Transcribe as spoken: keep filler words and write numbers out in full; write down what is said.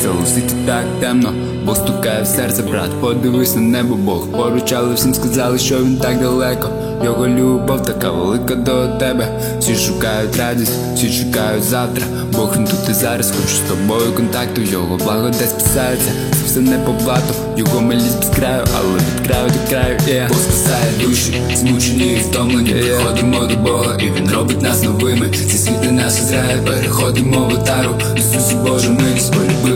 цьому світі так темно, Бог стукає в серце, брат, подивись на небо, Бог поруч, але всім сказали, що він так далеко. Його любов така велика до тебе. Всі шукають радість, всі шукають завтра. Бог він тут і зараз, хочу з тобою контакту. Його благодать спасається, це все не по блату. Його милість без краю, але від краю до краю, yeah. Бог спасає душі, змучені і втомлені, yeah. Приходимо до Бога, і він робить нас новими. Ці світи нас озряє, переходимо в отару. Ісусі Боже милість, полюби